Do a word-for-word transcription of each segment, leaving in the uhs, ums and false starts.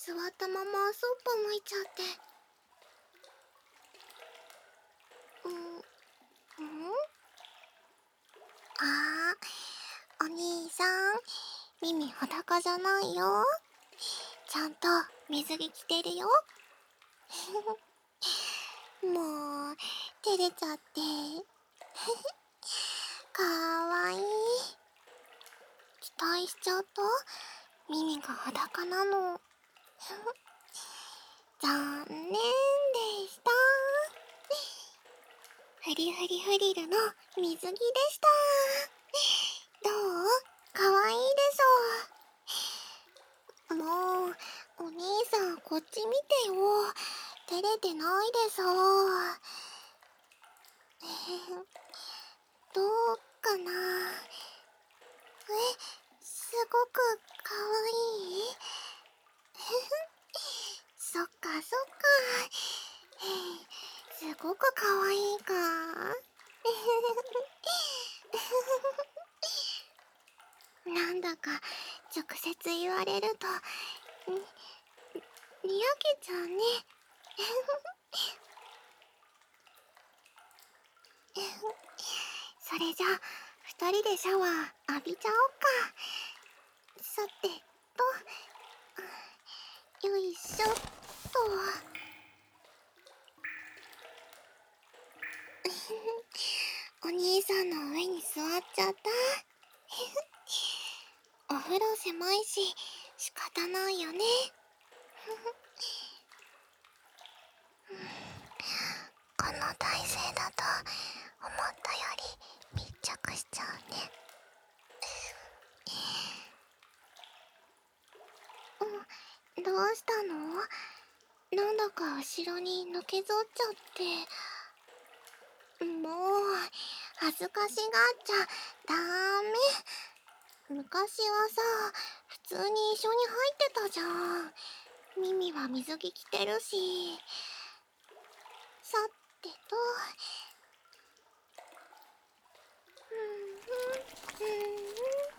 座ったままそっぽ向いちゃって。うん、うん、あー、お兄さん、耳裸じゃないよ。ちゃんと水着着てるよ。もう、照れちゃって。かわいい。期待しちゃった。耳が裸なの。残念でした。フリフリフリルの水着でした。どう？かわいいでしょ。もう、お兄さんこっち見てよ。照れてないでさ。どうかな。え、すごくかわいい。そっかそっか。すごくかわいいか。なんだか直接言われるとにやけちゃうね。それじゃあ二人でシャワー浴びちゃおうか。さてと、よいしょっと。お兄さんの上に座っちゃった。お風呂狭いし仕方ないよね。この体勢だと思ったより密着しちゃうね。うん、どうしたの？なんだか後ろにのけぞっちゃって。もう恥ずかしがっちゃダメ。昔はさ、普通に一緒に入ってたじゃん。ミミは水着着てるし。さてと、うんうんうんうん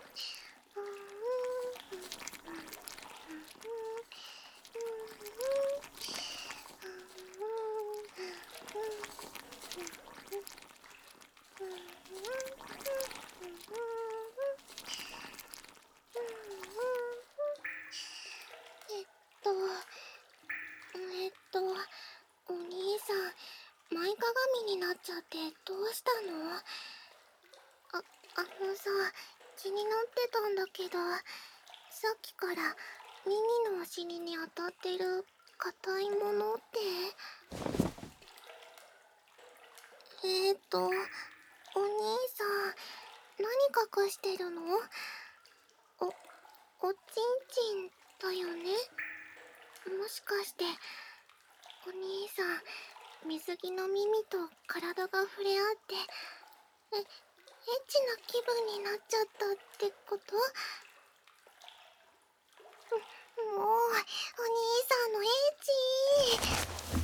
えっとえっとお兄さん、前かがみになっちゃってどうしたの？あ、あのさ、気になってたんだけど、さっきから耳のお尻に当たってる硬いものって。えーと、お兄さん、何隠してるの？お、おちんちんだよね？もしかして、お兄さん、水着の耳と体が触れ合って、え、エッチな気分になっちゃったってこと？もう、お兄さんのエッチ。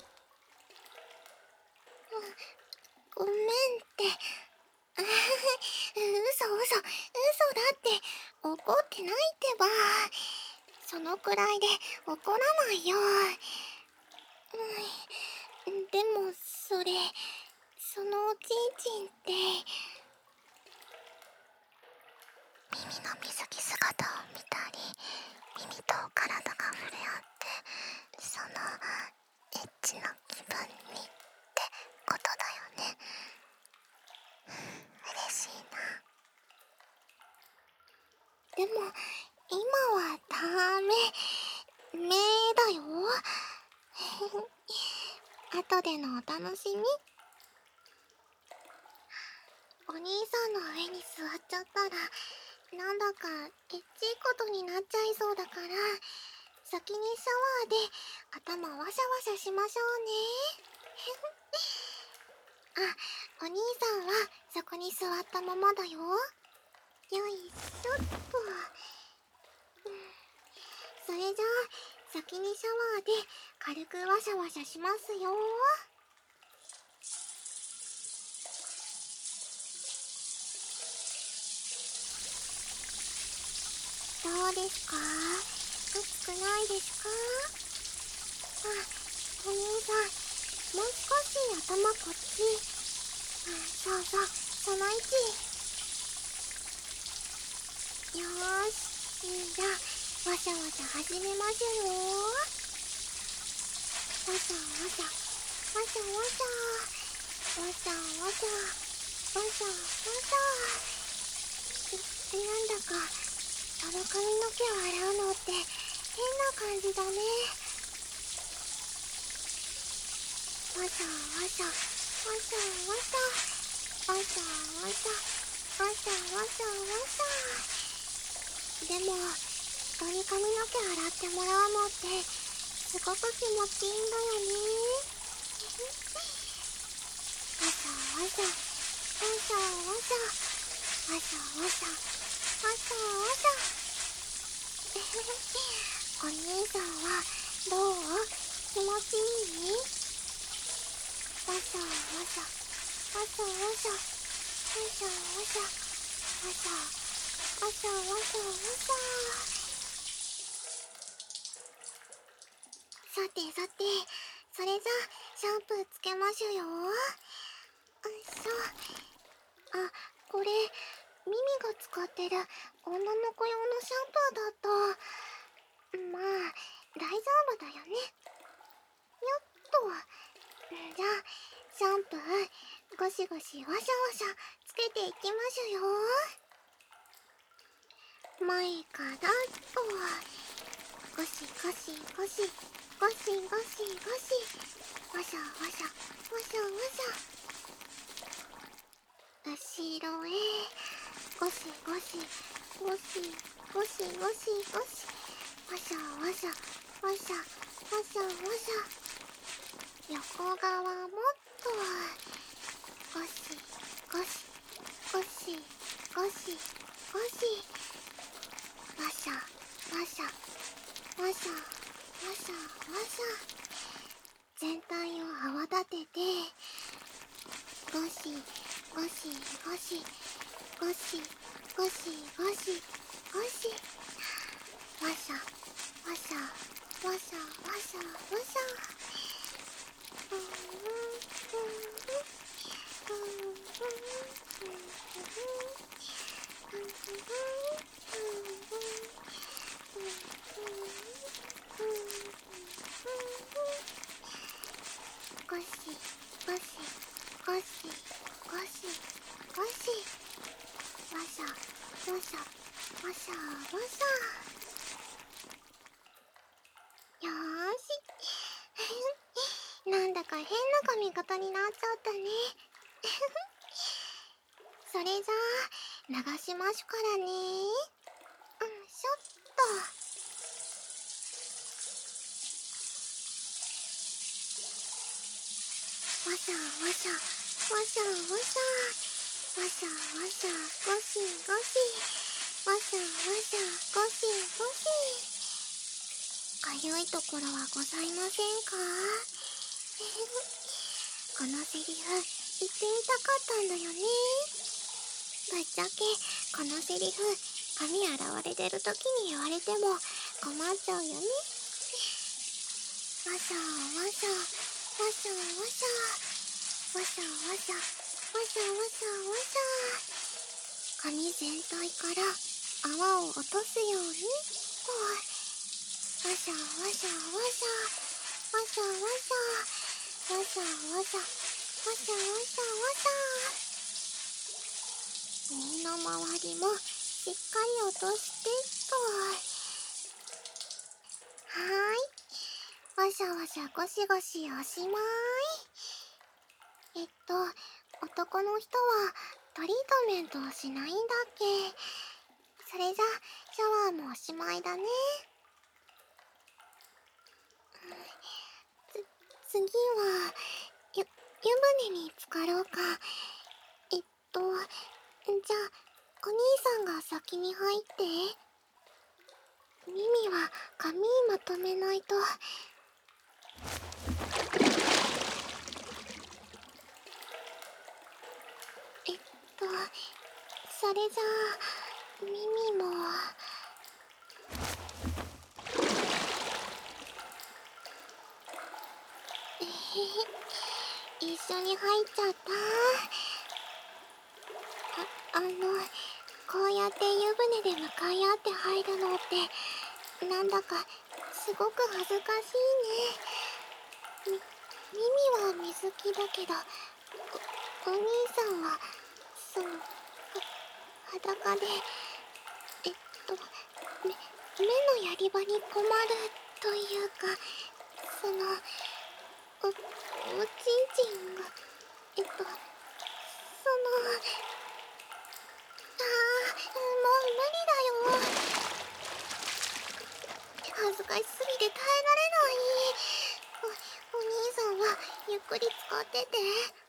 ごめんって。嘘嘘、嘘だって。怒ってないってば。そのくらいで怒らないよ。うん、でもそれ、そのおちんちんって。耳の水着姿を見たり、耳と体が触れ合って、そのエッチな気分にってことだよね。嬉しいな。でも今はダメめだよ。後でのお楽しみ。お兄さんの上に座っちゃったらなんだかエッチいことになっちゃいそうだから、先にシャワーで頭ワシャワシャしましょうね。あ、お兄さんはそこに座ったままだよ。よいしょっと。それじゃあ先にシャワーで軽くワシャワシャしますよ。どうですか？ 暑くないですか？あ、お兄さん、もう少し頭こっち。あ、そうそう、その位置。よーし、じゃあわしゃわしゃ始めましょうよ。わしゃわしゃわしゃわしゃわしゃわしゃわしゃわしゃ。なんだかその髪の毛を洗うのって変な感じだね。わしゃわしゃわしゃわしゃわしゃわしゃわしゃわしゃわしゃ。でも人に髪の毛洗ってもらうのってすごく気持ちいいんだよね。わしゃわしゃわしゃわしゃわしゃわしゃわしゃわしゃ。お兄さんはどう？気持ちいい？わしゃわしゃわしゃわしゃわしゃわしゃわしゃわしゃわしゃわしゃ。さてさて、それじゃシャンプーつけましょうよ。よいしょ。あ、これミミが使ってる女の子用のシャンプーだった。まあ大丈夫だよね。よっと。じゃあシャンプーゴシゴシワシャワシャつけていきましょうよ。前からっとゴシゴシゴシゴシゴシゴシワシャワシャワシャワシャ。後ろへゴシゴシゴシゴシゴシゴシワシャワシャワシャワシャワシャ。横側もっとゴシゴシゴシゴシゴシワシャワシャワシャワシャワシャ。全体を泡立ててゴシゴシゴシゴシゴシゴシゴシワシャワシャワシャワシャワシャ。ゴシゴシゴシゴシゴシワシャワシャワシャワシャ。よーし。なんだか変な髪型になっちゃったね。それじゃあ流しましゅからね。うんしょっと。わしゃわしゃわしゃわしゃわしゃわしゃゴシゴシわしゃわしゃゴシゴシ。かゆいところはございませんか？このセリフ言ってみたかったんだよね。ぶっちゃけこのセリフ髪洗われてる時に言われても困っちゃうよね。わしゃわしゃわしゃわしゃわしゃわしゃわしゃわしゃわしゃ。髪全体から泡を落とすようにとわしゃわしゃわしゃわしゃわしゃわしゃわしゃわしゃわしゃわしゃ。耳の周りもしっかり落としてと。はーい、わしゃわしゃゴシゴシおしまい。えっと男の人はトリートメントをしないんだっけ。それじゃシャワーもおしまいだね。つ次はゆ湯船に浸かろうか。えっとじゃあお兄さんが先に入って。ミミは髪まとめないと。えっとそれじゃあミミも。 緒に入っちゃった。あ、あの、こうやって湯船で向かい合って入るのってなんだかすごく恥ずかしいね。み、耳は水着だけど、お、お兄さんはそのは裸で、えっと目、目のやり場に困るというか、そのお、おちんちんがえっとそのあーもう無理だよ。恥ずかしすぎて耐えられない。お、お兄さんはゆっくり使ってて。